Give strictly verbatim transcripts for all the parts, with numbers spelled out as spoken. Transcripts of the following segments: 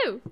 Hello.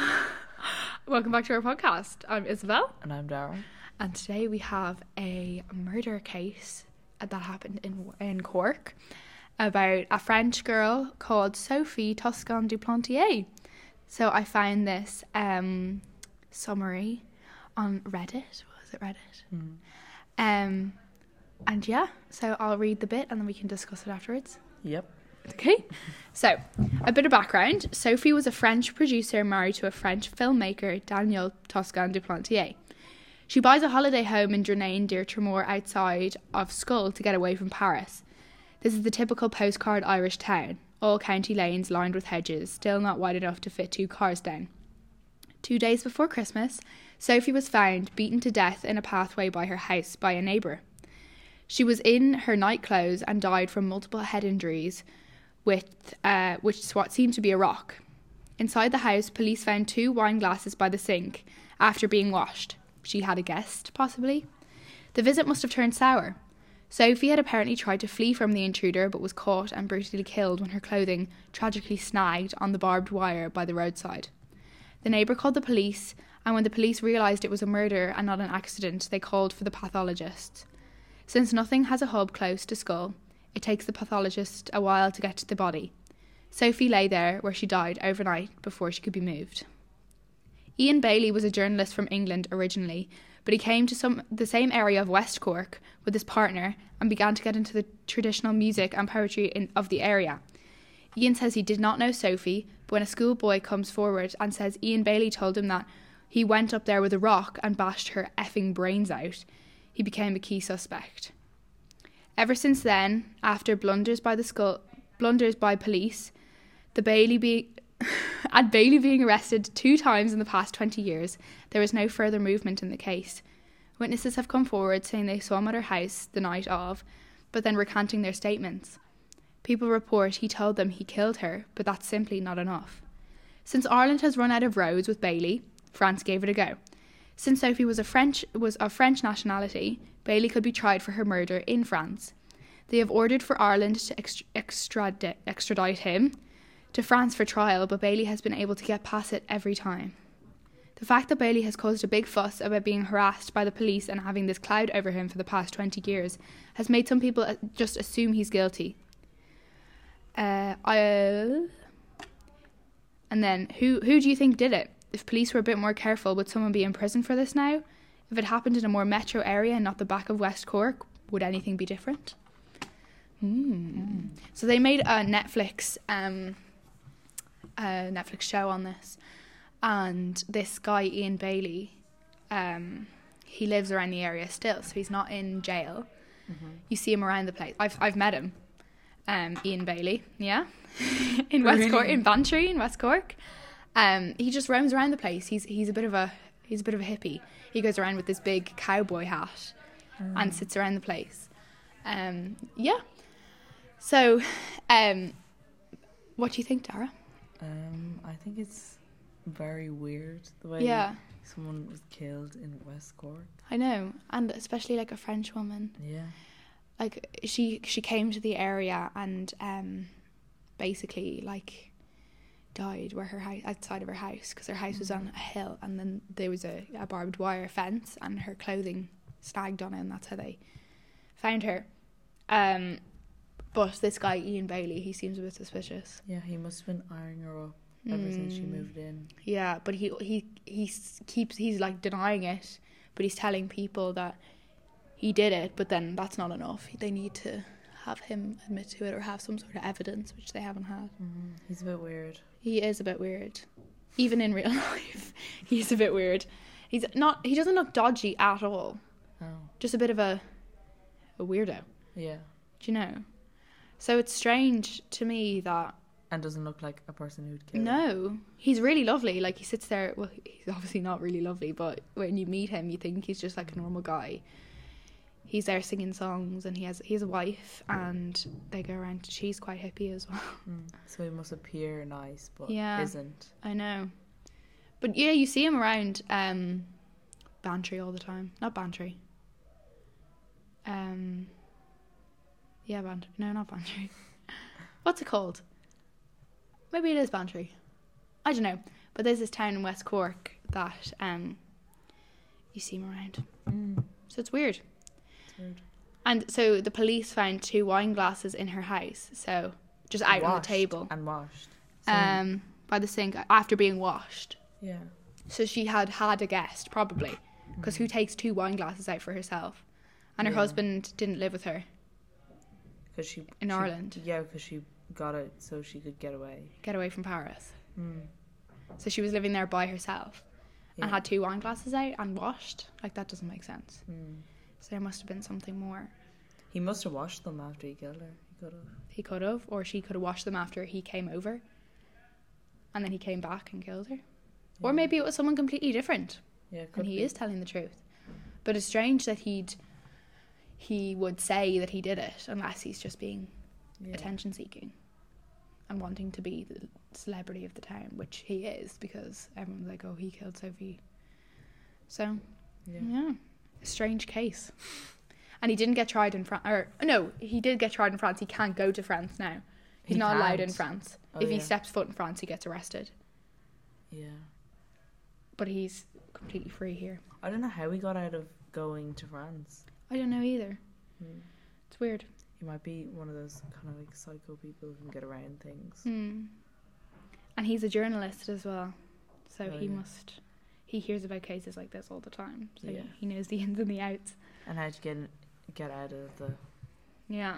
Welcome back to our podcast. I'm Isabel. And I'm Dara. And today we have a murder case that happened in in Cork about a French girl called Sophie Toscan du Plantier. So I found this um, summary on Reddit. Was it Reddit? Mm. Um, and yeah, so I'll read the bit and then we can discuss it afterwards. Yep. Okay, so a bit of background. Sophie was a French producer married to a French filmmaker, Daniel Toscan du Plantier. She buys a holiday home in Dranane, Deir Tremor, outside of Skull to get away from Paris. This is the typical postcard Irish town, all county lanes lined with hedges, still not wide enough to fit two cars down. Two days before Christmas, Sophie was found beaten to death in a pathway by her house by a neighbour. She was in her night clothes and died from multiple head injuries, with uh, which is what seemed to be a rock. Inside the house, police found two wine glasses by the sink after being washed. She had a guest, possibly. The visit must have turned sour. Sophie had apparently tried to flee from the intruder but was caught and brutally killed when her clothing tragically snagged on the barbed wire by the roadside. The neighbour called the police, and when the police realised it was a murder and not an accident, they called for the pathologist. Since nothing has a hub close to Skull, it takes the pathologist a while to get to the body. Sophie lay there where she died overnight before she could be moved. Ian Bailey was a journalist from England originally, but he came to some the same area of West Cork with his partner and began to get into the traditional music and poetry in, of the area. Ian says he did not know Sophie, but when a schoolboy comes forward and says Ian Bailey told him that he went up there with a rock and bashed her effing brains out, he became a key suspect. Ever since then, after blunders by the skull, blunders by police, the Bailey be, and Bailey being arrested two times in the past twenty years, there is no further movement in the case. Witnesses have come forward saying they saw him at her house the night of, but then recanting their statements. People report he told them he killed her, but that's simply not enough. Since Ireland has run out of roads with Bailey, France gave it a go. Since Sophie was a French was of French nationality, Bailey could be tried for her murder in France. They have ordered for Ireland to extra- extradite, extradite him to France for trial, but Bailey has been able to get past it every time. The fact that Bailey has caused a big fuss about being harassed by the police and having this cloud over him for the past twenty years has made some people just assume he's guilty. Uh, I'll... And then, who who do you think did it? If police were a bit more careful, would someone be in prison for this now? If it happened in a more metro area and not the back of West Cork, would anything be different? Mm. Mm. So they made a Netflix um, a Netflix show on this, and this guy Ian Bailey, um, he lives around the area still, so he's not in jail. Mm-hmm. You see him around the place. I've I've met him, um, Ian Bailey, yeah, in West Really? Cork, in Bantry, in West Cork. Um, he just roams around the place. He's he's a bit of a he's a bit of a hippie. He goes around with this big cowboy hat mm. and sits around the place. Um, yeah. So, um, what do you think, Dara? Um, I think it's very weird the way yeah. someone was killed in West Cork. I know, and especially like a French woman. Yeah. Like she she came to the area and um, basically like. died where her house outside of her house because her house was on a hill, and then there was a, a barbed wire fence and her clothing snagged on it, and that's how they found her. Um, but this guy Ian Bailey, he seems a bit suspicious. Yeah, he must have been eyeing her up ever mm. since she moved in. Yeah, but he he he keeps he's like denying it, but he's telling people that he did it. But then that's not enough. They need to have him admit to it or have some sort of evidence, which they haven't had. Mm, he's a bit weird. He is a bit weird. Even in real life, he's a bit weird. He's not. He doesn't look dodgy at all. Oh. Just a bit of a, a weirdo. Yeah. Do you know? So it's strange to me that. And doesn't look like a person who'd kill. No, he's really lovely. Like he sits there. Well, he's obviously not really lovely, but when you meet him, you think he's just like a normal guy. He's there singing songs, and he has he has a wife, and they go around. She's quite hippie as well. Mm. So he must appear nice, but yeah, isn't. I know, but yeah, you see him around um, Bantry all the time. Not Bantry. Um. Yeah, Bantry. No, not Bantry. What's it called? Maybe it is Bantry. I don't know. But there's this town in West Cork that um, you see him around. Mm. So it's weird. It's weird. And so the police found two wine glasses in her house. So just out on the Washed table. And washed. So, Um, by the sink after being washed. yeah. So she had had a guest, probably. Because who takes two wine glasses out for herself? And her Yeah. husband didn't live with her. Cause she, In she- Ireland. Yeah, because she got it so she could get away. Get away from Paris. Mm. So she was living there by herself. Yeah. And had two wine glasses out and washed. Like, that doesn't make sense. Mm. So there must have been something more. He must have washed them after he killed her. He could have. He could have. Or she could have washed them after he came over. And then he came back and killed her. Or Yeah. maybe it was someone completely different. Yeah, could And he be. is telling the truth. But it's strange that he'd he would say that he did it unless he's just being Yeah. attention seeking and wanting to be the celebrity of the town, which he is, because everyone's like, oh, he killed Sophie. So Yeah. yeah, a strange case. And he didn't get tried in France. Or no, he did get tried in France. He can't go to France now. He's He not allowed in can't? France. Oh, if he yeah. steps foot in France, he gets arrested. Yeah. But he's completely free here. I don't know how he got out of going to France. I don't know either. Mm. It's weird. He might be one of those kind of like psycho people who can get around things. Mm. And he's a journalist as well. So Oh, he yeah. must... He hears about cases like this all the time. So Yeah. he knows the ins and the outs. And how to get get out of the. Yeah.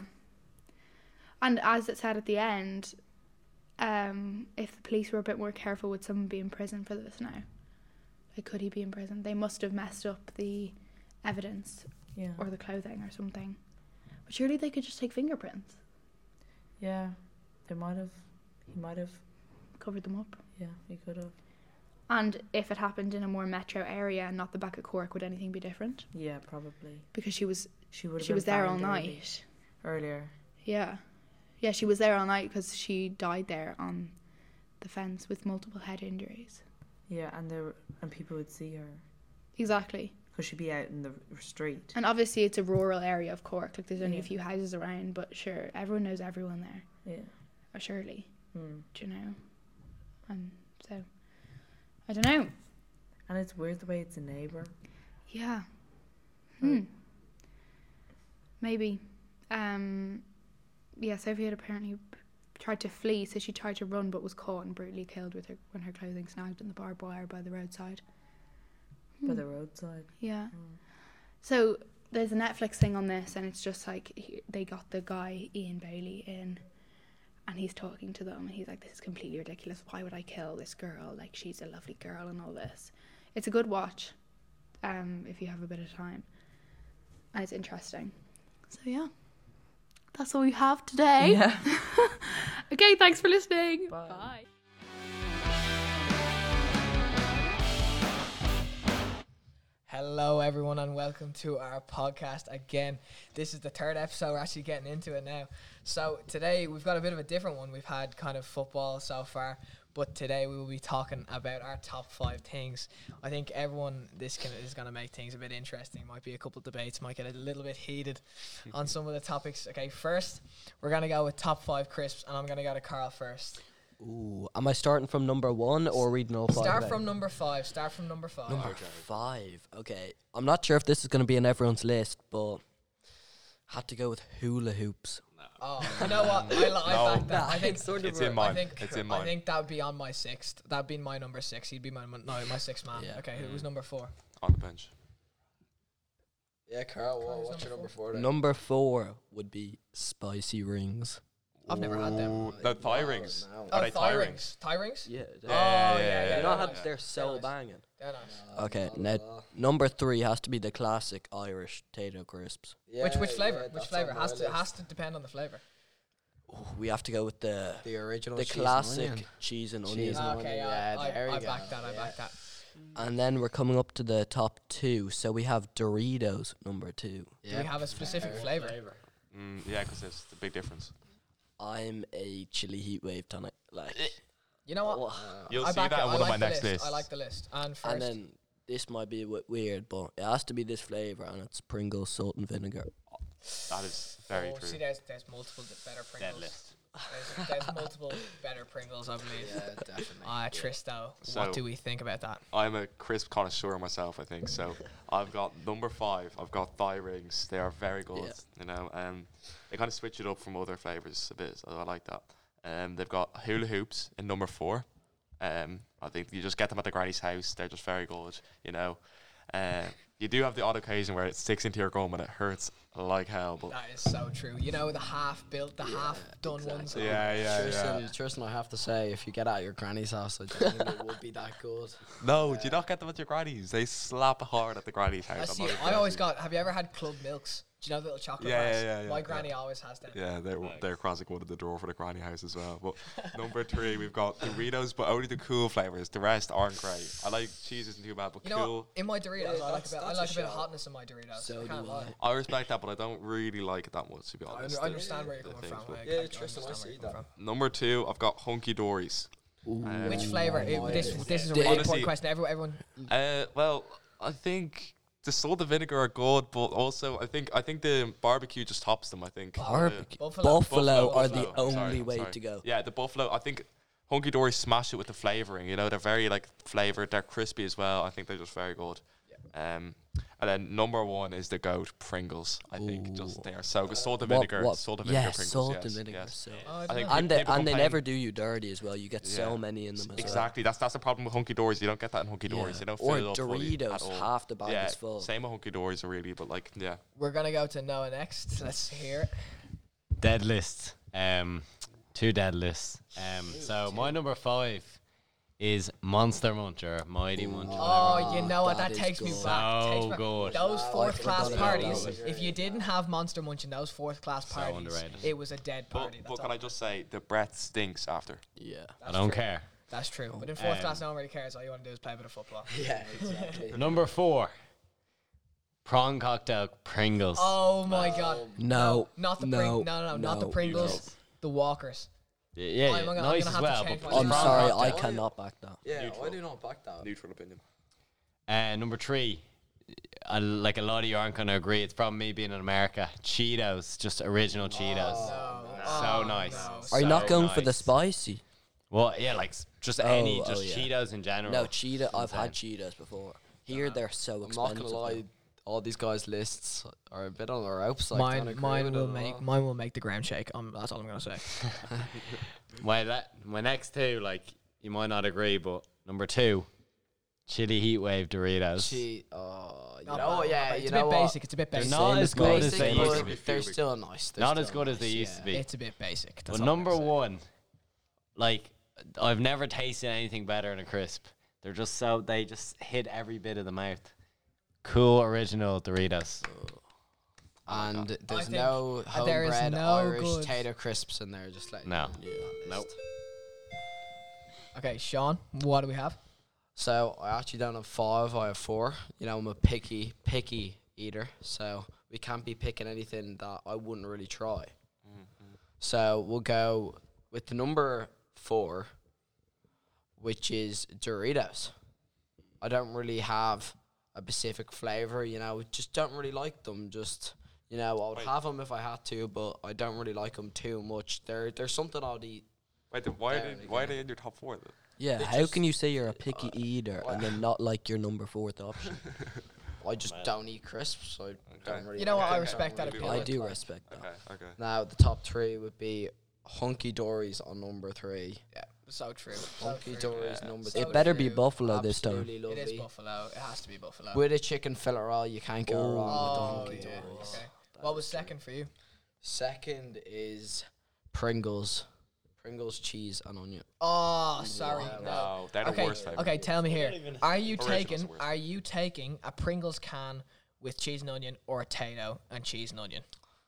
And as it said at the end, um, if the police were a bit more careful, would someone be in prison for this now? Like, could he be in prison? They must have messed up the evidence Yeah. or the clothing or something. But surely they could just take fingerprints, Yeah. They might have. He might have. covered them up. Yeah, he could have. And if it happened in a more metro area and not the back of Cork, would anything be different? Yeah, probably. Because she was She would have. she been was there all found early- night. Earlier. Yeah. Yeah, she was there all night because she died there on the fence with multiple head injuries. Yeah, and there and people would see her Exactly. because she'd be out in the street. And obviously it's a rural area of Cork. Like, there's only a Yeah. few houses around, but sure, everyone knows everyone there. Yeah. Or surely, Hmm. do you know? And so, I don't know. And it's weird the way it's a neighbour. Yeah. Hmm. Maybe. Um, yeah, Sophie had apparently p- tried to flee, so she tried to run but was caught and brutally killed with her when her clothing snagged in the barbed wire by the roadside. By Hmm. the roadside. Yeah. Mm. So there's a Netflix thing on this, and it's just like he, they got the guy Ian Bailey in, and he's talking to them, and he's like, "This is completely ridiculous. Why would I kill this girl? Like, she's a lovely girl and all this." It's a good watch, um, if you have a bit of time, and it's interesting. So yeah, that's all we have today. Yeah. Okay, thanks for listening. Bye. Bye. Hello, everyone, and welcome to our podcast again. This is the third episode. We're actually getting into it now. So today we've got a bit of a different one. We've had kind of football so far, but today we will be talking about our top five things. I think everyone, this can, is going to make things a bit interesting. Might be a couple of debates, might get a little bit heated on some of the topics. Okay, first we're going to go with top five crisps, and I'm going to go to Carl first. Ooh, am I starting from number one or reading all five? Start out? from number five. Start from number five. number five. Okay, I'm not sure if this is going to be in everyone's list, but had to go with hula hoops. Oh, you know what? I, li- I No. back that. Nah, I think it's sort of It's in a- mine. I think It's in I mine. think that would be on my sixth. That'd be my number six. He'd be my mon- no my sixth man. Yeah. Okay, who was number four? On the bench. Yeah, Carl, what, Carl's what's your number number four then? Number four would be spicy rings. I've never had them. Ooh, No, thigh rings. No. Are Oh, they thigh thigh rings. rings? Thigh rings? Yeah. Yeah, Oh, yeah, yeah, yeah, yeah, You yeah, know yeah, how yeah. they're so nice. banging. They're nice. Okay, La, now la. number three has to be the classic Irish potato crisps. Yeah, which which flavor? yeah, which that's flavor on has my to list. has to depend on the flavor. Ooh, we have to go with the The original the cheese and classic onion. cheese and Cheese onions. and Okay, onion, yeah, yeah, I, there I we go. back that. I Yeah. back that. And then we're coming up to the top two. So we have Doritos number two. Do we have a specific flavor? Mm, yeah, because there's the big difference. I'm a chili heat wave tonic. Like, You know what? oh. Uh, You'll I see back that it. on I one like of my the next list. lists. I like the list. And first, And then this might be a bit weird, but it has to be this flavor, and it's Pringles salt and vinegar. That is very oh, true. see, there's there's multiple d- better Dead Pringles. list. There's, there's multiple better Pringles, I believe. Yeah, definitely. Ah, Tristo, So- what do we think about that? I'm a crisp connoisseur myself, I think. So I've got number five. I've got thigh rings. They are very good. Yeah. You know, um, they kind of switch it up from other flavors a bit. So I like that. Um, they've got hula hoops in number four. Um, I think you just get them at the granny's house. They're just very good. You know, uh, you do have the odd occasion where it sticks into your gum and it hurts like hell. But That is so true. You know, the half built, the half done ones. yeah, yeah, Tristan, yeah. Tristan, I have to say, if you get out of your granny's house, I don't think it would be that good. No, do you not get them at your granny's? They slap hard at the granny's house. I I'm see. not even I always joking. got. Have you ever had Club Milks? Do you know the little chocolate Yeah, bars? yeah, yeah, yeah, My yeah. granny always has them. Yeah, they're they're classic one in the drawer for the granny house as well. But number three, we've got Doritos, but only the cool flavors. The rest aren't great. I like cheese isn't too bad, but You know cool. what? In my Doritos, Yeah, I like a that's- bit. I that's like a a bit of shout. hotness in my Doritos. So I can't do lie. I respect that, but I don't really like it that much, to be I, honest. under, I understand where you're the coming things, from. but- I Yeah, can- I Tristan, I understand where see you're coming Number two, I've got Hunky Dories. Um, Which flavour? It- my This goodness. this is a Honestly- really important question. Everyone, everyone Uh, well, I think the salt and vinegar are good, but also I think I think the barbecue just tops them. I think Barbecue. Buffalo. Buffalo, Buffalo, are the buffalo, only sorry, way sorry. to go. Yeah, the buffalo. I think Hunky Dories smash it with the flavoring. You know, they're very like flavored. They're crispy as well. I think they're just very good. Um, and then number one is the goat Pringles. I think just they are so good. Salt and What- vinegar. what- Salt and vinegar yeah, Pringles. salt yes, and vinegar. yes. So. Oh, I I don't think know. And they, people and they complain- never do you dirty as well. You get so Yeah. many in them as Exactly. That's that's the problem with Hunky Dories. You don't get that in Hunky well. Dories. They don't Or fill it up fully at Doritos, all. half the bag yeah, is full. same with Hunky Dories, really. But like, yeah. we're gonna go to Noah next. Let's hear it. Dead list. Um, two dead lists. Um, so my number five is Monster Muncher, Mighty Muncher. Oh, you know what? that That is takes me good. back. Takes So me- good. Those Wow, I fourth forgot class about parties. that one. If you didn't have Monster Munch in those fourth class So parties, underrated. it was a dead party. But, That's but can all. I just say the breath stinks after. Yeah. I That's don't true. care. That's true. But in fourth Um, class, no one really cares. All you want to do is play a bit of football. Yeah, exactly. Number four, prawn cocktail Pringles. Oh my god. No. Not the no, Pring- no, no, no, not the no, Pringles. The Walkers. Yeah, yeah, I'm gonna- I'm nice gonna as have to well. change But my I'm Prawn sorry, I cocktail. cannot back that. Yeah, Neutral. I do not back that. Neutral opinion. Uh, number three, uh, like a lot of you aren't going to agree. It's from me being in America. Cheetos, just original Cheetos. No. So Oh, nice. no. Are you not So going for the nice. spicy? Well, yeah, like s- just Oh, any, oh, just yeah. Cheetos in general. No, Cheetah. I've had Insane. Cheetos before. Here they're so I'm not expensive. gonna lie, though. all these guys' lists are a bit on the ropes. Like, Mine, don't agree mine with will it at make all. mine will make the ground shake. Um, that's all I'm gonna say. My la- my next two, like you might not agree, but number two, chili heat wave Doritos. Gee, oh, you Not know bad, what? not Yeah, bad. you It's a know bit what? basic. It's a bit They're basic. not Same as as good mine. as they Basic, used but to be. they're still nice. They're Not still as good as they nice, used to yeah. be. It's a bit basic. That's But all I'm number gonna say. one, like I've never tasted anything better than a crisp. They're just so they just hit every bit of the mouth. Cool original Doritos. And there's think no uh, there is homebred no Irish good- tater crisps in there. Just like No. yeah, Nope. Okay, Sean, what do we have? So I actually don't have five. I have four. You know, I'm a picky, picky eater. So we can't be picking anything that I wouldn't really try. So we'll go with the number four, which is Doritos. I don't really have a specific flavor. You know, just don't really like them. Just you know, I would Right. have them if I had to, but I don't really like them too much. They're they're something I'd eat. Wait, then why Down did why are again. they in your top four? Then? Yeah, They how just- can you say you're a picky eater and then not like your number fourth option? I just don't eat crisps. So I don't really. You know like what, I them, respect don't that really opinion. I like do them. respect that. Okay, okay. Now the top three would be Hunky Dories on number three. Yeah, so true. So Hunky true. Dories Yeah. number So three. It better be true. Buffalo this time. Absolutely lovely. It is Buffalo. It has to be Buffalo. With a chicken fillet roll, you can't go Oh. wrong oh, with the Hunky yeah. Dories. Okay. What was second for you? Second is Pringles. Pringles, cheese, and onion. Oh, sorry. Yeah, No. No, they're the Okay. worst flavor. Okay, tell me here. Are you Original's taking the worst. are you taking a Pringles can with cheese and onion or a Tato and cheese and onion?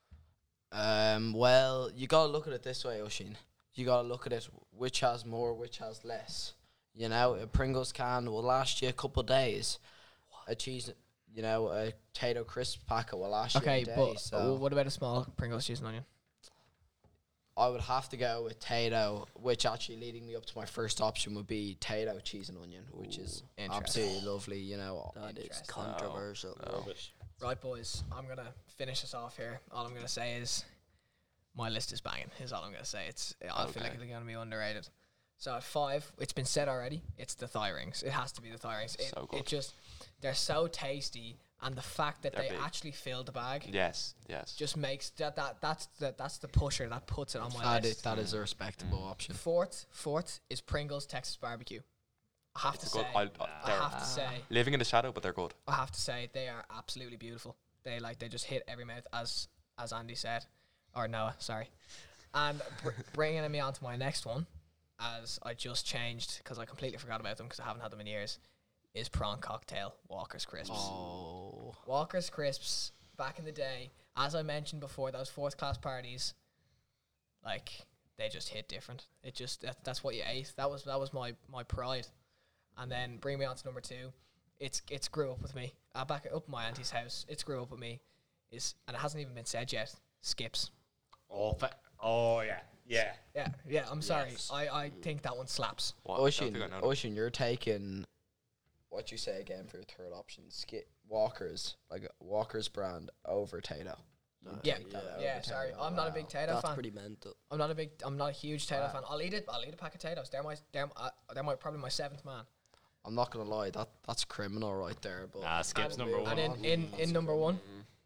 Um, well, you gotta look at it this way, Oshin. You gotta look at it which has more, which has less. You know, a Pringles can will last you a couple of days. A cheese, you know, a potato crisp packet will last Okay, you a day. but so uh, what about a small Pringles cheese and onion? I would have to go with Tato, which actually leading me up to my first option would be Tato cheese and onion, which is Interesting. absolutely lovely. You know, That is Interesting. controversial. No. Right, boys. I'm gonna finish this off here. All I'm gonna say is my list is banging. Is all I'm gonna say. It's I feel like Okay. it's gonna be underrated. So at five, it's been said already. It's the thigh rings. It has to be the thigh rings. It, So good. it just they're so tasty, and the fact that They're they big. actually fill the bag Yes, yes. just makes that that that's the that's the pusher that puts it on my That list. is, that is a respectable Mm. option. Fourth, fourth is Pringles Texas barbecue. I have to It's say, good. I, I, I they're have to say, living in the shadow, but they're good. I have to say, they are absolutely beautiful. They like they just hit every mouth, as as Andy said, or Noah, sorry. And br- bringing me on to my next one, as I just changed because I completely forgot about them because I haven't had them in years, is prawn cocktail Walker's crisps. Oh, Walker's crisps back in the day, as I mentioned before, those fourth class parties, like they just hit different. It just that, that's what you ate. That was that was my my pride. And then bring me on to number two. It's it's grew up with me. Uh, back up at my auntie's house. It's grew up with me. Is and it hasn't even been said yet. Skips. Oh, fa- oh yeah, yeah. Yeah, yeah. I'm sorry. Yes. I, I think that one slaps. What? I don't Ocean, think I know them. Ocean, you're taking what you say again for your third option? Skip Walker's, like a Walker's brand over Tato. You'd Yeah, take that over yeah. Tato. Sorry, I'm not a big Wow. Tato That's fan. pretty mental. I'm not a big. I'm not a huge Tato Wow. fan. I'll eat it. I'll eat a pack of potatoes. They're my. They're uh, they're my probably my seventh man. I'm not gonna lie, that that's criminal right there. But Nah, Skip's And- number one. And in, in, in number one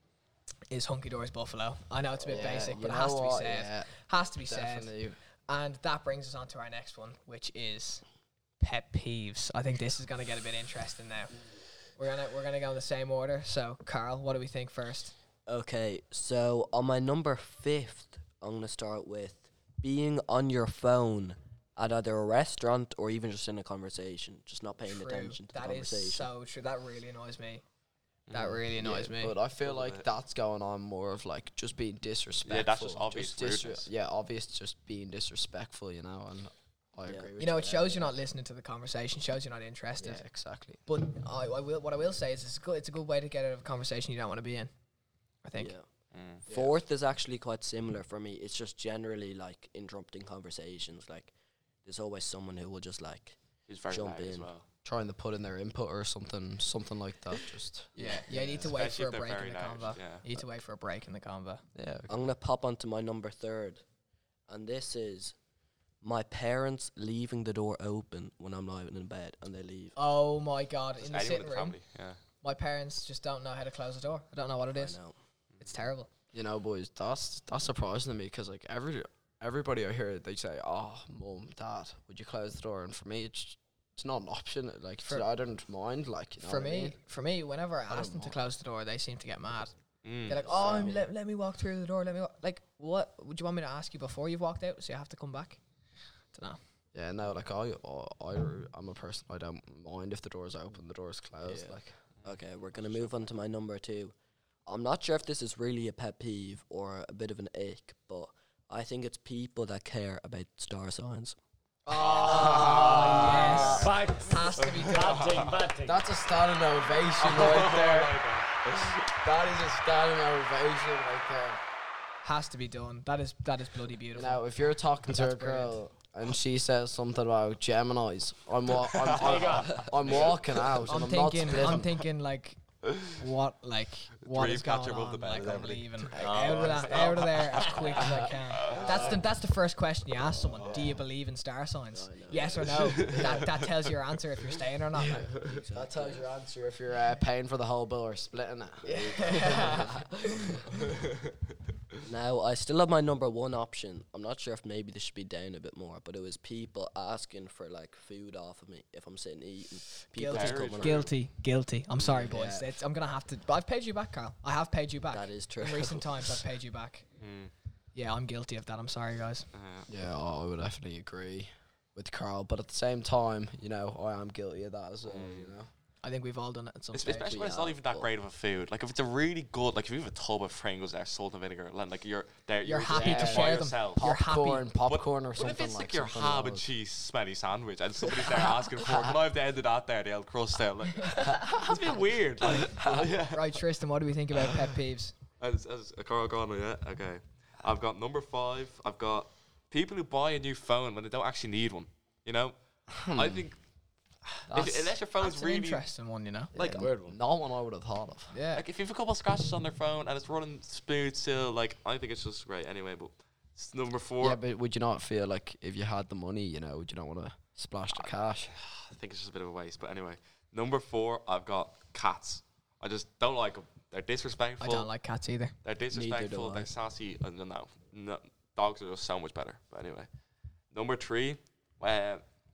is Hunky Doors Buffalo. I know it's a bit Yeah, basic, you but it know has to be what? said. Yeah, Has to be said. definitely. And that brings us on to our next one, which is pet peeves. I think this is going to get a bit interesting now. We're gonna we're gonna go in the same order. So, Carl, what do we think first? Okay, so on my number fifth, I'm gonna start with being on your phone at either a restaurant or even just in a conversation, just not paying True. attention to the That is conversation. so true. That really annoys me. That Mm. really annoys Yeah, me. But I feel Little like bit. that's going on more of like just being disrespectful. just obvious disre- rudeness. Yeah, obvious, just being disrespectful, you know. And I Yeah. agree with You know, it there. shows you're not listening to the conversation. Shows you're not interested. Yeah, exactly. But I, I will. What I will say is, it's a good. It's a good way to get out of a conversation you don't want to be in. I think. Yeah. Mm. Fourth is actually quite similar for me. It's just generally like interrupting conversations. Like there's always someone who will just like He's very Jump loud as in. well. Trying to put in their input or something, something like that. Just Yeah. Yeah. You need to wait Especially for a if they're break very in the loud, convo. yeah. You need to wait for a break in the convo. yeah. I'm gonna pop onto my number third, and this is my parents leaving the door open when I'm lying in bed and they leave. Oh my god! Just In the anyone sitting in the room, family, yeah. my parents just don't know how to close the door. I don't know what it I is. know. It's terrible. You know, boys, that's that's surprising to me because like every everybody I hear they say, "Oh, mum, dad, would you close the door?" And for me, it's it's not an option. Like For- so I don't mind. Like you know For what I me, mean? for me, whenever I don't ask them to mind. close the door, they seem to get mad. Mm. They're like, "Oh, I'm- let, let me walk through the door. Let me walk. Like, what would you want me to ask you before you've walked out? So you have to come back." Don't know. Yeah, no, like I, I, I'm a person. I don't mind if the door's open, the door's closed. Yeah. Like, Okay, we're gonna move on to my number two. I'm not sure if this is really a pet peeve or a bit of an ick, but I think it's people that care about star signs. Oh yes, Facts. has to be done. Batting, batting. that's a standing ovation right there. That is a standing ovation right there. Has to be done. That is that is bloody You beautiful. know, if you're talking to That's a girl and she says something about Geminis, I'm wa- I'm, I'm, I'm walking out I'm and I'm thinking. not I'm splitting. thinking like, what like what Dream is going catcher above the on? bed Like is I'm everything. leaving Oh, out of that, out of there as quick as I can. That's the that's the first question you ask someone. Do you believe in star signs? Yes or no. that that tells you your answer if you're staying or not. Like. That tells your answer if you're uh, paying for the whole bill or splitting it. Now, I still have my number one option. I'm not sure if maybe this should be down a bit more, but it was people asking for like food off of me if I'm sitting eating. People Guilty. just Very coming. true. Guilty, guilty. I'm sorry, boys. Yeah. It's, I'm gonna have to. But I've paid you back, Carl. I have paid you back. That is true. In recent times, I've paid you back. Mm. Yeah, I'm guilty of that. I'm sorry, guys. Uh, Yeah, I would definitely agree with Carl, but at the same time, you know, I am guilty of that as well. You know, I think we've all done it at some Es- stage. Especially when it's yeah, not even that but- great of a food. Like if it's a really good, like if you have a tub of Pringles there, salt and vinegar, like like you're there, You're just happy to by share them. yourself. You're happy. popcorn, popcorn, or What something if it's like, like your something ham and else. cheese smelly sandwich and somebody's there asking for it? Can I have the end of that there, the old crust there? Like, it's a bit weird. Like, yeah. Right, Tristan, what do we think about pet peeves? As, as a Carl gone, yeah, okay. I've got number five. I've got people who buy a new phone when they don't actually need one. You know, I think if, That's- unless your phone's That's an really interesting one, you know. like Yeah, weird one. Not one I would have thought of. Yeah. like if you have a couple of scratches on their phone and it's running smooth still, like I think it's just great anyway. But S- Number four. Yeah, but would you not feel like if you had the money, you know, would you not want to splash the cash? I think it's just a bit of a waste. But anyway, number four, I've got cats. I just don't like them. They're I disrespectful. don't like cats either. They're disrespectful. I. They're sassy. And no, no, no, dogs are just so much better. But anyway, number three. Uh,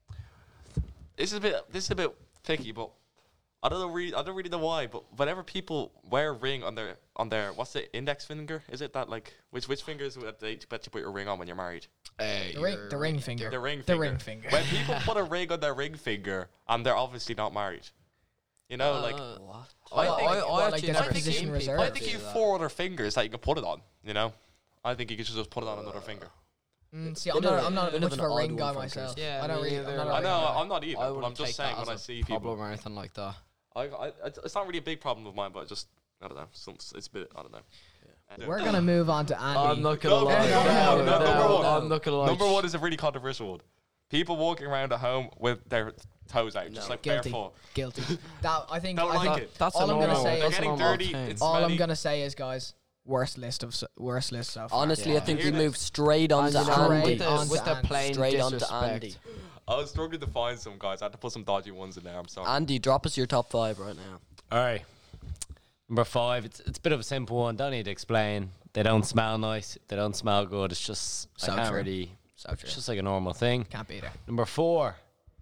this is a bit. This is a bit picky, but I don't know. Really, I don't really know why. But whenever people wear a ring on their on their what's the index finger? Is it that like which which fingers would they bet you put your ring on when you're married? Hey, The ring, you're the right. ring finger. The ring The finger. ring finger. When people put a ring on their ring finger and they're obviously not married, you know, like. Uh, What? I I, think- I, I, well, like actually there's never position seen reserve. people I think do you that. four other fingers that you can put it on. You know, I think you could just put it on another finger. Mm, see, Bit I'm not, of- I'm not bit much of of an a odd ring one guy for myself. Yeah, I don't me really. either. I'm not a I ring know, guy. I'm not either, I but I'm wouldn't just take saying that when as I a see people. problem or anything like that. I, I, it's it's not really a big problem of mine, but just I don't know. Some, it's a bit I don't know. Uh, We're gonna move on to Andy. I'm not gonna No, lie. no, no, no, No, number one. I'm not gonna lie. Number one is a really controversial one. People walking around at home with their toes out, just No. like Guilty. barefoot. Guilty. That I think. Don't I like think it. That's all a I'm gonna normal. say They're is that's a getting normal dirty. thing. It's all I'm smelly. gonna say is, guys, worst list of s- worst list so far. Honestly, Yeah. I think Here we it is. moved straight on And to you know, Andy. with the, On with to the Andy. plain Straight on to disrespect. Andy. I was struggling to find some guys. I had to put some dodgy ones in there. I'm sorry. Andy, drop us your top five right now. All right. Number five, it's it's a bit of a simple one. Don't need to explain. They don't smell nice. They don't smell good. It's just So I can't true. really. So true. It's just like a normal thing. Can't beat her. Number four,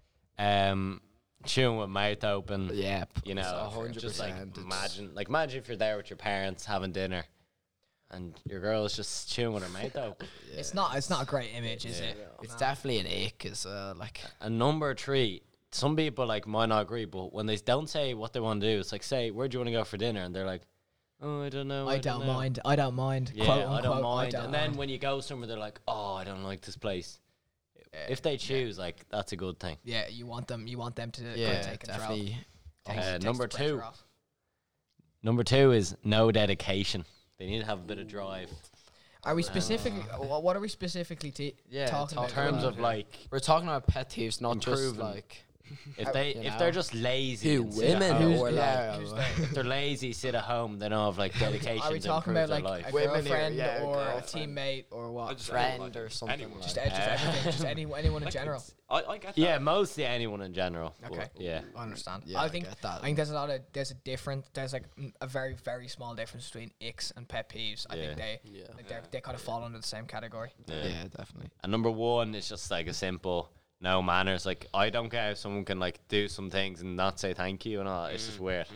um, chewing with mouth open. Yeah, You know, a hundred just like percent. It's- imagine, like imagine if you're there with your parents having dinner, and your girl is just chewing with her mouth open. It's not. It's not a great image, is it? It's definitely an ick. Is uh, like And number three, some people like might not agree, but when they don't say what they want to do, it's like say, where do you want to go for dinner? And they're like, oh, I don't know. I don't know. mind. I don't mind. Yeah, Quote, I unquote, don't mind. don't and then mind. when you go somewhere, they're like, oh, I don't like this place. If they choose, like that's a good thing. Yeah, you want them. You want them to kind yeah, of take control. definitely. Takes- Uh, takes number the pressure two. off. Number two is no dedication. They need to have a bit of drive. Are we specifically? wha- what are we specifically t- Yeah, talking talk In about? terms of like, We're talking about pet thieves, not just Improving. like if they you if know. they're just lazy, Who, and sit at women home- or like? yeah, if they're lazy, sit at home, they don't have like dedication Are we to talking improve about their like life. a Women here, girlfriend yeah, or a girlfriend. teammate or what? I just friend like or something anyone. like Just, that. uh, just everything. Just any, anyone in Like, general. it's- I, I get that. Yeah, mostly anyone in general. but Okay. Yeah. I understand. Yeah, I I think get that. I think there's a lot of there's a different there's like mm, a very very small difference between icks and pet peeves. I Yeah. think they Yeah. like they're, they kind of fall under the same category. Yeah. Yeah, definitely. And number one is just like a simple no manners. Like I don't care if someone can like do some things and not say thank you and all. It's just weird.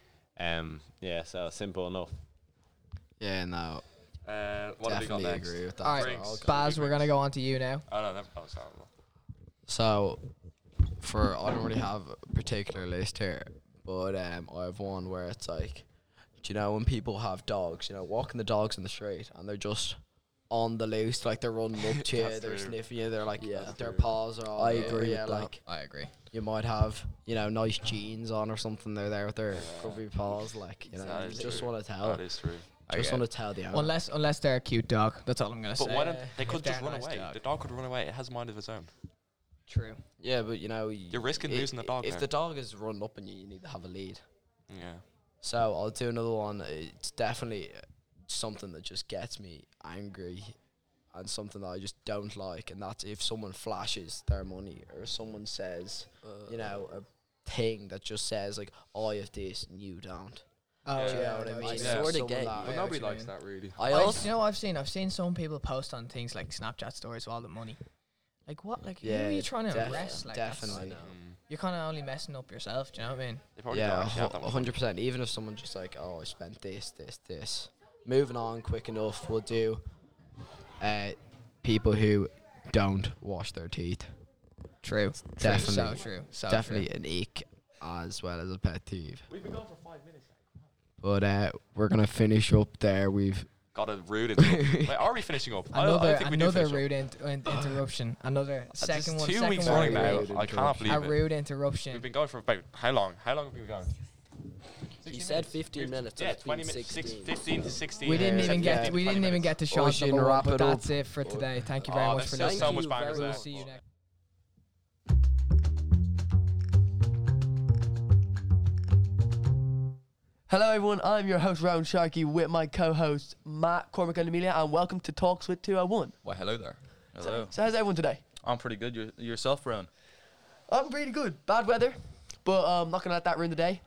Um. Yeah. So simple enough. Yeah, no, Uh, what have we got definitely next? agree with that. All right, Rings. I'll- Baz, we're gonna go on to you now. Oh no, never. Oh, sorry. So, for I don't really have a particular list here, but um, I have one where it's like, do you know when people have dogs, you know, walking the dogs in the street and they're just on the loose, like they're running up to you, That's they're true. sniffing you, they're like, Yeah. their paws are all I over agree you, with that. like I agree. you might have, you know, nice jeans on or something. They're there with their grubby paws, like you know, That you is just true. want to tell, That is true. just want to tell the owner. Unless unless they're a cute dog, that's all I'm gonna But say. why don't they If could they're just a run nice away? dog. The dog could run away. It has a mind of its own. True. Yeah, but you know, You're risking i- losing the dog If there. the dog is run up on you, you need to have a lead. Yeah. So I'll do another one. It's definitely uh, something that just gets me angry and something that I just don't like, and that's if someone flashes their money or someone says, you know, a thing that just says like, "I have this and you don't." Oh, Yeah. Do you know what I mean? it's Yeah. Someone sorta gay. that- But Yeah, nobody what you likes mean. that really. I I also you know what I've seen I've seen some people post on things like Snapchat stories with all the money. Like what? Like who Yeah, are you trying to def- impress? Like that's- definitely. Mm. You're kind of only messing up yourself. Do you know what I mean? They probably Yeah, don't actually have that a much hundred percent. Even if someone just like, "Oh, I spent this, this, this." Moving on quick enough, we'll do uh, people who don't wash their teeth. True. Definitely. So true. So Definitely an ick as well as a pet peeve. We've been going for five minutes. But uh, we're gonna finish up there. We've Got a rude interruption. Wait, are we finishing up? I- I Another think we do another finish up. rude in- in- interruption. Another Uh, second just one. two second weeks one. running now. Rude I can't interruption. believe A it. rude We've interruption. been going for about how long? How long have we been going? he said fifteen minutes. Yeah, and it's been twenty minutes, six, sixteen. fifteen to sixteen. We didn't Yeah, even yeah. get. To, we didn't even get to we Sean's should number one, wrap but it up. that's it for today. Thank you very Oh, much there's for still listening. so much bangers We'll there. see you next. Hello everyone, I'm your host Rowan Sharkey with my co-host Matt, Cormac and Amelia, and welcome to Talks with two oh one. Why, hello there. Hello. So how's everyone today? I'm pretty good. Your, yourself, Rowan? I'm pretty good. Bad weather, but I'm um, not going to let that ruin the day.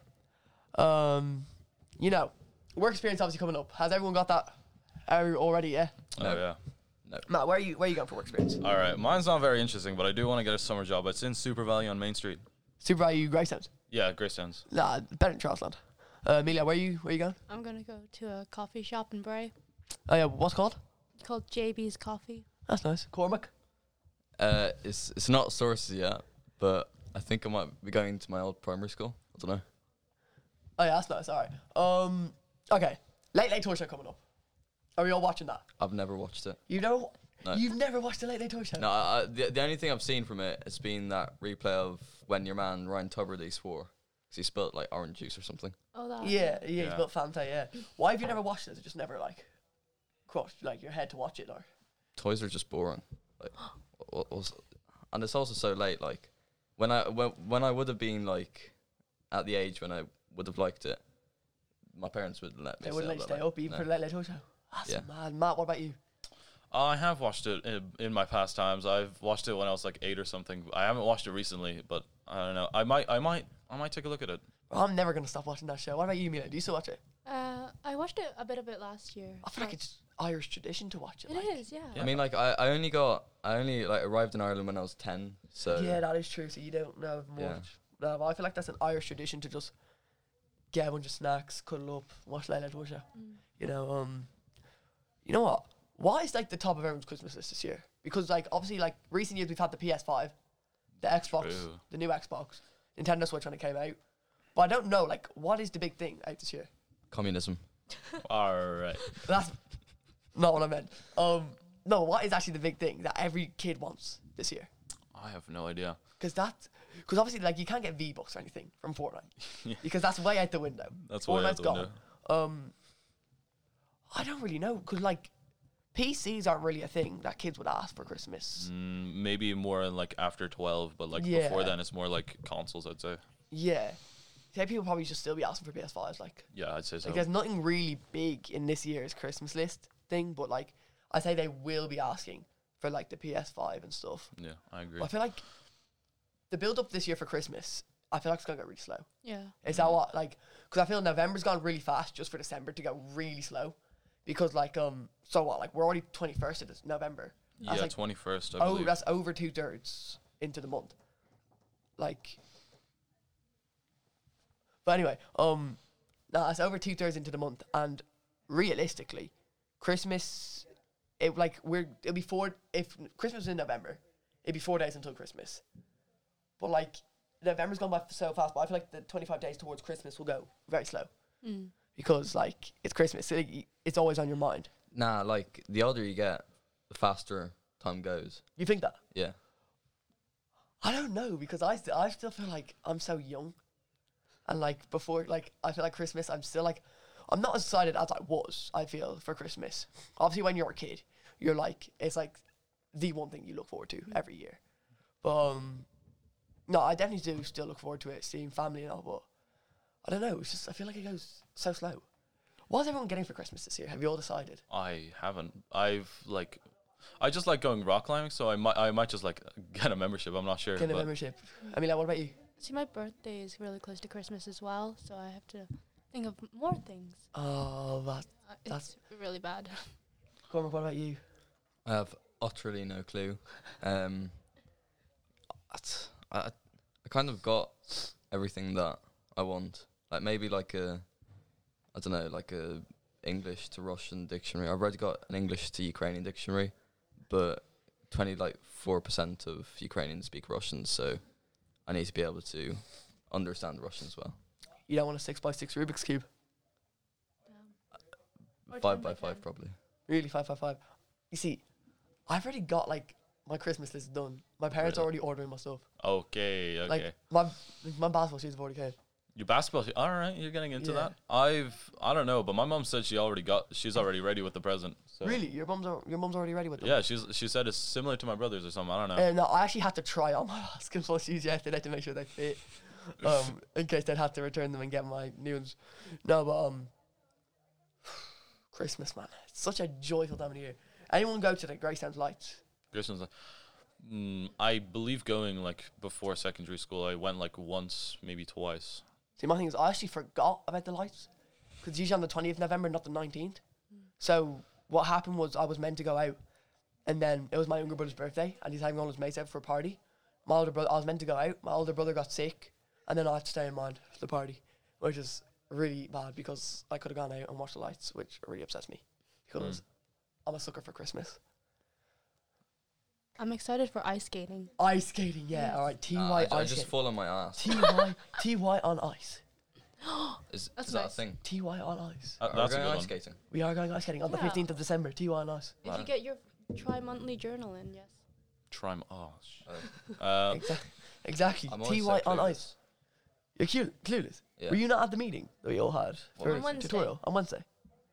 Um, you know, work experience obviously coming up. Has everyone got that uh, already, yeah? No. Oh, yeah. No. Matt, where are you, where are you going for work experience? All right. Mine's not very interesting, but I do want to get a summer job. It's in Super Valley on Main Street. Super Value Greystones? Yeah, Greystowns. Nah, better than Charlesland. Uh, Amelia, where are you, where are you going? I'm going to go to a coffee shop in Bray. Oh yeah, what's it called? It's called J B's Coffee. That's nice. Cormac? Uh, it's it's not sources yet, but I think I might be going to my old primary school. I don't know. Oh yeah, that's nice. All right. Um. Okay. Late Late Tour Show coming up. Are we all watching that? I've never watched it. You know, No. you've never watched the Late Late Tour Show. No, I, I, the, the only thing I've seen from it has been that replay of when your man Ryan Tuberty swore. Because he spilled like orange juice or something. Oh, that. Yeah, yeah, Yeah. he's built Fanta. Yeah. Why have you never watched it? Is it just never like crossed like your head to watch it, or? Toys are just boring. Like, what was, and it's also so late. Like, when I when, when I would have been like at the age when I would have liked it, my parents would let me. They wouldn't let you that stay late. up even No. for the Late Late Tour Show. That's Yeah. mad. Matt, what about you? I have watched it in, in my past times. I've watched it when I was like eight or something. I haven't watched it recently, but I don't know. I might, I might, I might take a look at it. Well, I'm never gonna stop watching that show. What about you, Mila? Do you still watch it? Uh, I watched it a bit of it last year. I feel like it's Irish tradition to watch it. It like. is, yeah. I mean, like I, I only got I only like arrived in Ireland when I was ten. So Yeah, that is true. So you don't know much. Yeah. No, but I feel like that's an Irish tradition to just get a bunch of snacks, cuddle up, watch Late Late Tour Show. Mm. You know, um, you know what? Why is like the top of everyone's Christmas list this year? Because like obviously like recent years we've had the P S five, the Xbox, True. the new Xbox, Nintendo Switch when it came out. But I don't know like what is the big thing out this year? communism. All right. That's not what I meant. Um, no, what is actually the big thing that every kid wants this year? I have no idea. Because that, because obviously like you can't get V Bucks or anything from Fortnite Yeah. because that's way out the window. That's way out Fortnite's the gone. window. Um, I don't really know because like P Cs aren't really a thing that kids would ask for Christmas. Mm, maybe more in like after twelve, but like Yeah. before then, it's more like consoles. I'd say. Yeah, yeah, people probably should still be asking for P S fives. Like, Yeah, I'd say so. like there's nothing really big in this year's Christmas list thing, but like I say they will be asking for like the P S five and stuff. Yeah, I agree. But I feel like the build up this year for Christmas, I feel like it's gonna go really slow. Yeah. Is that what like? Because I feel November's gone really fast just for December to go really slow. Because like um, so what? Like we're already twenty first of this November. That's Yeah, like, twenty first. I oh, believe. that's over two thirds into the month. Like, but anyway, um, no, that's over two thirds into the month, and realistically, Christmas, it like we're it'll be four. If Christmas is in November, it'd be four days until Christmas. But like November's gone by so fast, but I feel like the twenty five days towards Christmas will go very slow Mm. because like it's Christmas, so, like, y- it's always on your mind. Nah, like the older you get, the faster time goes. You think that? Yeah. I don't know because I st- I still feel like I'm so young, and like before like I feel like Christmas I'm still like I'm not as excited as I was. I feel for Christmas. Obviously, when you're a kid, you're like it's like the one thing you look forward to every year. But um, no, I definitely do still look forward to it, seeing family and all. But I don't know. It's just I feel like it goes so slow. What is everyone getting for Christmas this year? Have you all decided? I haven't. I've like, I just like going rock climbing, so I might, I might just like get a membership. I'm not sure. Get a but membership. I mean, like, what about you? See, my birthday is really close to Christmas as well, so I have to think of more things. Oh, that. Uh, That's- it's really bad. Cormac, what about you? I have utterly no clue. Um, it's- I, I kind of got everything that I want. Like maybe like a, I don't know, like a English to Russian dictionary. I've already got an English to Ukrainian dictionary, but twenty like four percent of Ukrainians speak Russian, so I need to be able to understand Russian as well. You don't want a six by six Rubik's cube? Or Five ten by by five ten. probably. Really, five five five. You see, I've already got like my Christmas list done. My parents are Really? already ordering my stuff. Okay, okay. Like my my basketball shoes have already came. Your basketball. All right, you're getting into Yeah. that. I've. I don't know, but my mom said she already got. She's already ready with the present. So. Really, your mum's are, your mum's already ready with them. Yeah, she's. She said it's similar to my brother's or something. I don't know. Uh, no, I actually had to try on my basketball shoes yesterday to make sure they fit. um, in case they'd have to return them and get my new ones. No, but um, Christmas, man, it's such a joyful time of the year. Anyone go to the Greystones lights? Christmas. Mm, I believe going like before secondary school, I went like once, maybe twice. See, my thing is, I actually forgot about the lights because usually on the twentieth of November, not the nineteenth. So what happened was I was meant to go out, and then it was my younger brother's birthday, and he's having all his mates out for a party. My older brother, I was meant to go out. My older brother got sick, and then I had to stay in mind for the party, which is really bad because I could have gone out and watched the lights, which really upsets me because mm. I'm a sucker for Christmas. I'm excited for ice skating. Ice skating, yeah. All right, T Y Uh, I, ice I just skating. fall on my ass. T Y T Y on ice. Is, That's is that a nice. thing? T Y on ice. Uh, Are we that's a going good ice one. skating? We are going ice skating on the Yeah. fifteenth of December. T Y on ice. Did you get your tri-monthly journal in? Yes. Try. m- Oh. Sh- Uh, uh, Exactly. Exactly. I'm always T Y so on clueless. ice. You're clu- clueless. Yeah. Were you not at the meeting that we all had for On Wednesday. tutorial on Wednesday?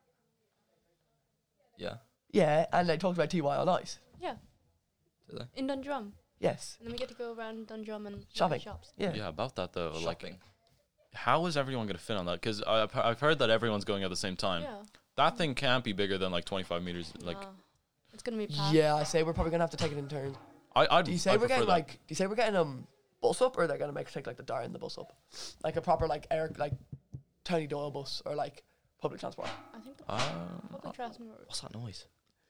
Yeah. Yeah, and they talked about T Y on ice. Yeah. Did they? In Dundrum. Yes. And then we get to go around Dundrum and look at Shopping. shops. Yeah. yeah, about that though. Like, Shopping. how is everyone going to fit on that? Because I've I've heard that everyone's going at the same time. Yeah. That thing can't be bigger than like twenty-five meters. Like, Nah. It's gonna be packed. Yeah, I say we're probably gonna have to take it in turns. I I Do you say I we're prefer getting that. like? Do you say we're getting um bus up, or they're gonna make us take like the dart in the bus up, like a proper like air like Tony Doyle bus or like public transport? I think the Um, public transport. What's that noise?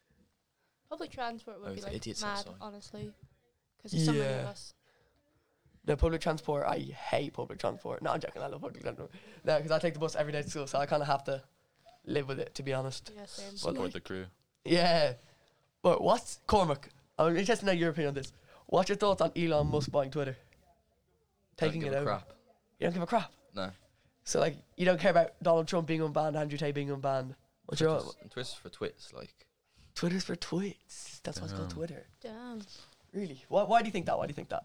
Public transport would Oh, be the like idiots mad, outside. honestly, because there's so many of Yeah. us. No, public transport. I hate public transport. No, I'm joking. I love public transport. No, because I take the bus every day to school, so I kind of have to live with it, to be honest. Yeah, same. support the crew. Yeah. But what's Cormac? I'm interested to know your opinion on this. What's your thoughts on Elon Musk buying Twitter? Taking Don't it give a over. crap. You don't give a crap. No. So like, you don't care about Donald Trump being unbanned, Andrew Tate being unbanned. What's your Twitter's, and Twitter's for twits, like. Twitter's for twits. That's why it's called Damn. Twitter. Damn. Really? Why? Why do you think that? Why do you think that?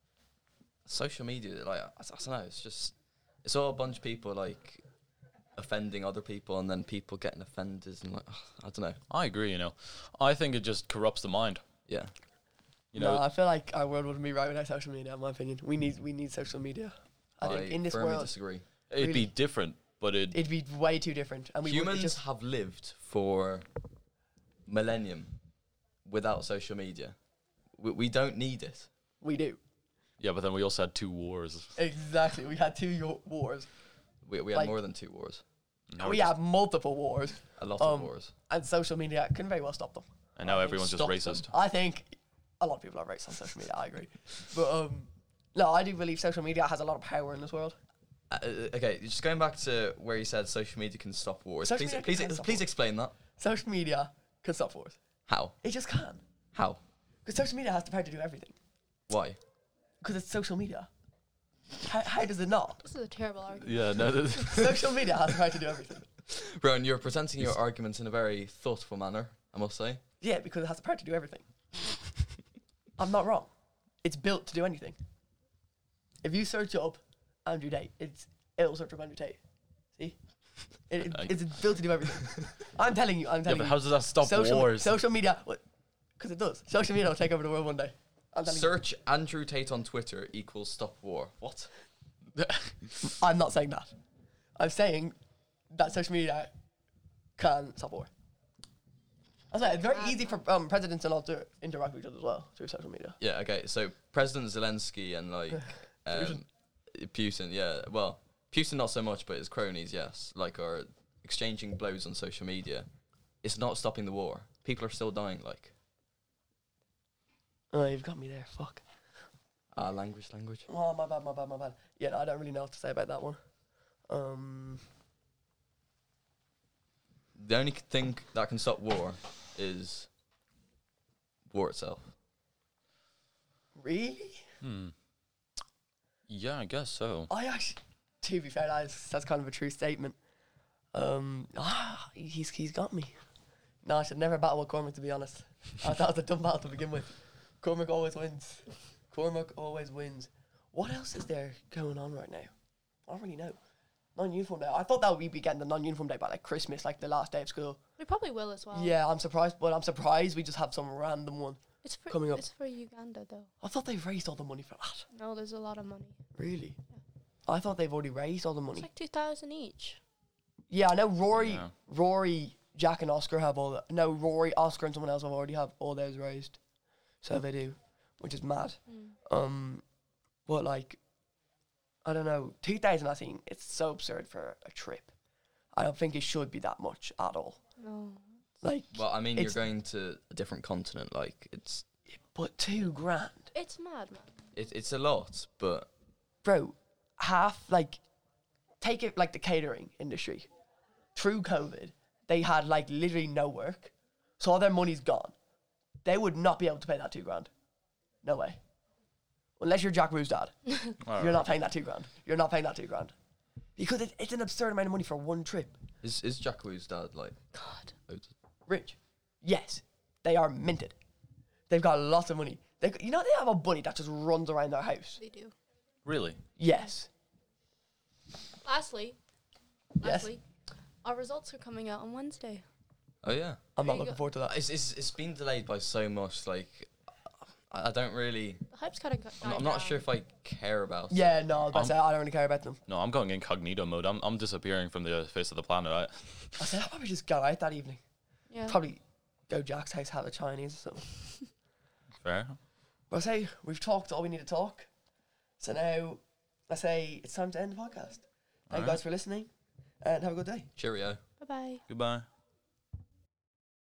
Social media, like, I, I don't know, it's just, it's all a bunch of people, like, offending other people and then people getting offended and, like, I don't know. I agree. You know, I think it just corrupts the mind. Yeah. You know, no, I feel like our world wouldn't be right without social media. In my opinion, we need we need social media. I, think in this firmly world, disagree. it'd really. be different, but it. it'd be way too different. And we would- it Humans just have lived for millennium without social media. We, we don't need it. we do Yeah, but then we also had two wars. exactly. We had two yo- wars. We, we had Like- more than two wars. Now we we're just- have multiple wars, A lot Um, of wars. and social media can very well stop them. and now I everyone's just stop racist. I think a lot of people are racist on social media. I agree, but um, no, I do believe social media has a lot of power in this world. Uh, uh, okay, just going back to where you said social media can stop wars. Social Please, media please, can stop please wars. explain that. Social media can stop wars. How? It just can, How? because social media has the power to do everything. Why? Because it's social media. How, how does it not? This is a terrible argument. Yeah, no. this- Social media has the power to do everything. Rowan, you're presenting your arguments in a very thoughtful manner, I must say. Yeah, because it has the power to do everything. I'm not wrong. It's built to do anything. If you search up Andrew Tate, it's it'll search up Andrew Tate. See? It, it, I- it's built to do everything. I'm telling you, I'm yeah, telling but you. how does that stop social, wars? Social media, because it does. Social media will take over the world one day. I'm telling Search Andrew Tate on Twitter equals stop war. What? you. I'm not saying that. I'm saying that social media can stop war. I was like, it's very easy for um, presidents and all to interact with each other as well through social media. Yeah, okay, so President Zelensky and, like, um, Putin, yeah, well, Putin not so much, but his cronies, yes, like, are exchanging blows on social media. It's not stopping the war. People are still dying, like. Oh, you've got me there. Fuck. Ah, language, language. Oh, my bad, my bad, my bad. Yeah, no, I don't really know what to say about that one. Um, The only thing that can stop war is war itself. really? Hmm. Yeah, I guess so. I actually, to be fair, that's, that's kind of a true statement. Um, ah, he's he's got me. No, I should never battle with Cormac, to be honest. I thought it was a dumb battle to begin with. Cormac always wins. Cormac always wins. What else is there going on right now? I don't really know. Non-uniform day. I thought that we'd be getting the non-uniform day by like Christmas, like the last day of school. We probably will as well. Yeah, I'm surprised, but I'm surprised we just have some random one It's for coming up. It's for Uganda though. I thought they raised all the money for that. No, there's a lot of money. Really? I thought they've already raised all the money. It's like two thousand each. Yeah, I know Rory, Yeah. Rory, Jack and Oscar have all that. No, Rory, Oscar and someone else have already have all theirs raised. So they do, which is mad. Mm. Um, but like, I don't know, two thousand I think, it's so absurd for a trip. I don't think it should be that much at all. No. Like, Well, I mean, you're It's- going to a different continent. Like, it's but two grand. It's mad, man. it, it's a lot, but Bro, half, like, take it like the catering industry. Through COVID, they had like literally no work. So all their money's gone. They would not be able to pay that two grand. No way. Unless you're Jack Roo's dad. Alright. You're not paying that two grand. You're not paying that two grand. Because it, it's an absurd amount of money for one trip. is is Jack Wu's dad like God. loads of- Rich. Yes. They are minted. They've got lots of money. They, you know they have a bunny that just runs around their house? They do. Really? Yes. Lastly, Yes. lastly, our results are coming out on Wednesday. Oh yeah. I'm There not you looking go. forward to that. It's it's it's been delayed by so much. Like, I, I don't really. The hype's kind of. I'm, I'm not sure if I care about. it. Yeah, no, I was about to Um, say, I don't really care about them. No, I'm going incognito mode. I'm I'm disappearing from the face of the planet. I, I said, I'll probably just go out that evening. Yeah. Probably go Jack's house, have a Chinese or something. fair. But I say, we've talked all we need to talk. So now, I say, it's time to end the podcast. Thank you Alright. guys for listening, and have a good day. Cheerio. Bye bye. Goodbye.